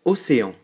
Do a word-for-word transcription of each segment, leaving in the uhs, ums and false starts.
Océan.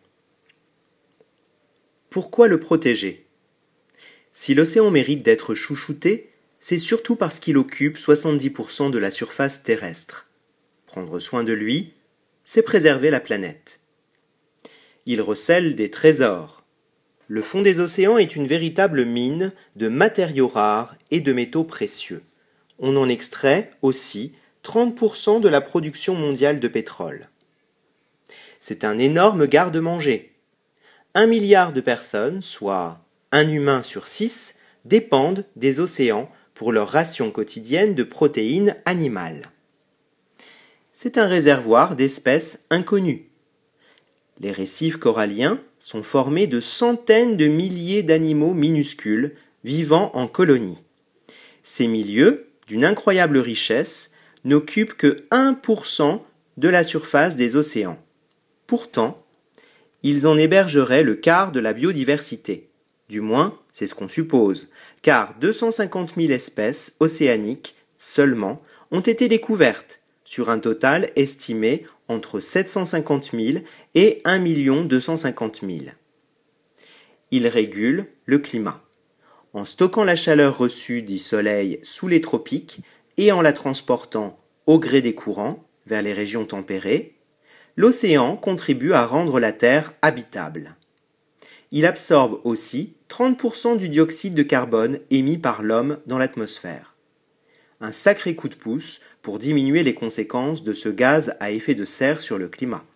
Pourquoi le protéger? Si l'océan mérite d'être chouchouté, c'est surtout parce qu'il occupe soixante-dix pour cent de la surface terrestre. Prendre soin de lui, c'est préserver la planète. Il recèle des trésors. Le fond des océans est une véritable mine de matériaux rares et de métaux précieux. On en extrait aussi trente pour cent de la production mondiale de pétrole. C'est un énorme garde-manger. Un milliard de personnes, soit un humain sur six, dépendent des océans pour leur ration quotidienne de protéines animales. C'est un réservoir d'espèces inconnues. Les récifs coralliens sont formés de centaines de milliers d'animaux minuscules vivant en colonies. Ces milieux, d'une incroyable richesse, n'occupent que un pour cent de la surface des océans. Pourtant, ils en hébergeraient le quart de la biodiversité. Du moins, c'est ce qu'on suppose, car deux cent cinquante mille espèces océaniques seulement ont été découvertes, sur un total estimé entre sept cent cinquante mille et un million deux cent cinquante mille. Ils régulent le climat, en stockant la chaleur reçue du soleil sous les tropiques et en la transportant au gré des courants vers les régions tempérées. L'océan contribue à rendre la Terre habitable. Il absorbe aussi trente pour cent du dioxyde de carbone émis par l'homme dans l'atmosphère. Un sacré coup de pouce pour diminuer les conséquences de ce gaz à effet de serre sur le climat.